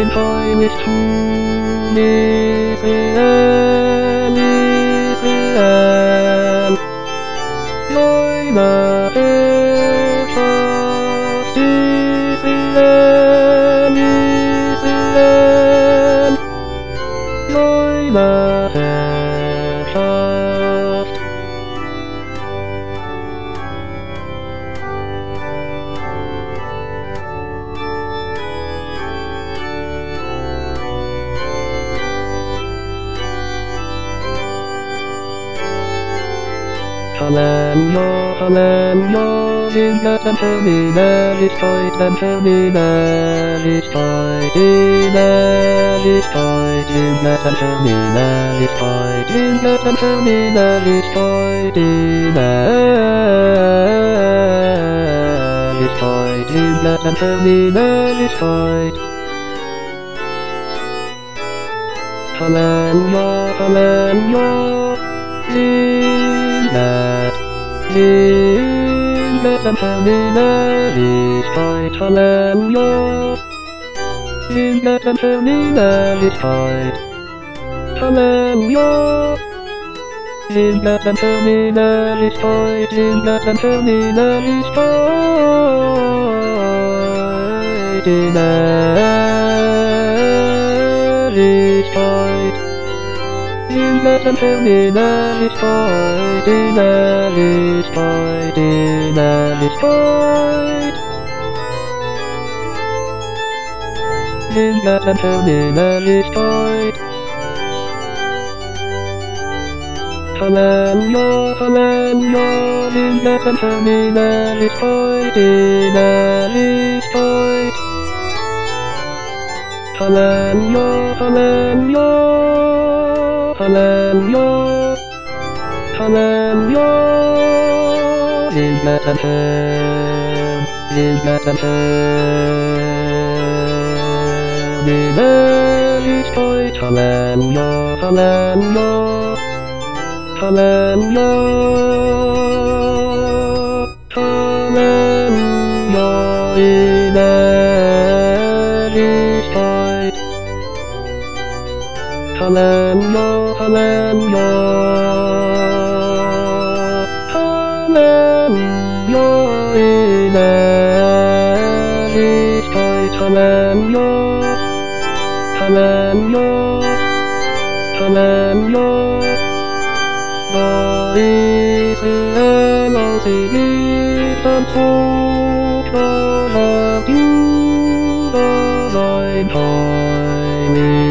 in time is true. Israel, Israel. Joy the precious Israel, Israel. Joy the precious. Hallelujah, sing that and tell me that it's right, and tell me that it's right, that it's right, sing that and tell me that it's right, sing that and tell me that it's right, that it's right, sing that and tell me that it's right. Hallelujah, hallelujah, sing that and tell me that it's right, hallelujah. Sing that and tell me that it's right, hallelujah. Sing that and tell me that it's right, sing that and tell me that it's right, that it's right. Sing that and tell me that it's right, that it's right, that it's right. Sing that and tell me that it's right. Hallelujah, hallelujah, sing that and tell me that it's right, that it's right. Hallelujah, hallelujah, hallelujah, hallelujah, sing that and tell me that it's right, hallelujah, hallelujah, hallelujah, hallelujah, that is right. Hallelujah, hallelujah, hallelujah, that is right. Hallelujah, hallelujah, hallelujah. Israel, sie gibt uns Hoffnung, of you, the thine time